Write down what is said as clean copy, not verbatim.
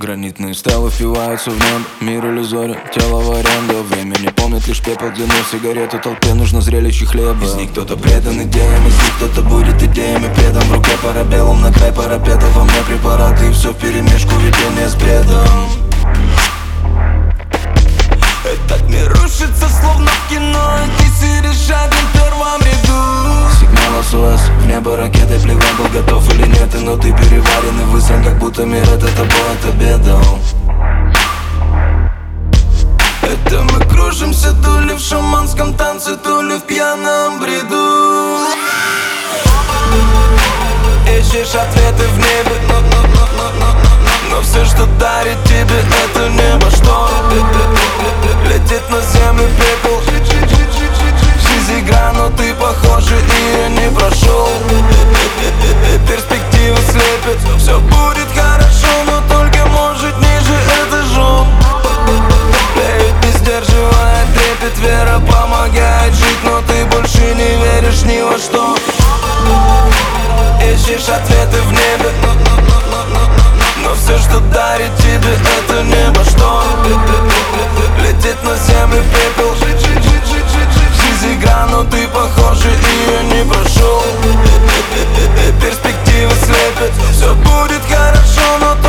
Гранитные стрелы впиваются в небо. Мир иллюзорен, тело в аренду. Время не помнит лишь пепел, дыму сигарету. Толпе нужно зрелище хлеба. Из них кто-то предан идеям, из них кто-то будет идеями предан. В руке парабеллум, на край парапета. Во мне препараты и все вперемешку, видение с бредом. Этот мир рушится, словно в кино, и ты сидишь один в первом ряду. Сигнал СОС, в небо ракетой плевать, был готов или нет. Но ты переварен и высран, как будто мир этот тобой отобедал. Это мы кружимся то ли в шаманском танце, то ли в пьяном бреду. Ищешь ответы в небе, но все, что дарит тебе это небо, что летит на землю пепел. Жизнь игра, но ты, похоже, ее не прошел. Перспективы слепят, все будет хорошо, но только может ниже этажом. Леют, не сдерживая трепет, вера помогает жить, но ты больше не веришь ни во что. Ищешь ответы в небе, но все, что дарит тебе это небо, что летит на землю пепел. Жизнь игра, но ты, похоже, ее не прошел. Перспективы слепят, все будет хорошо, но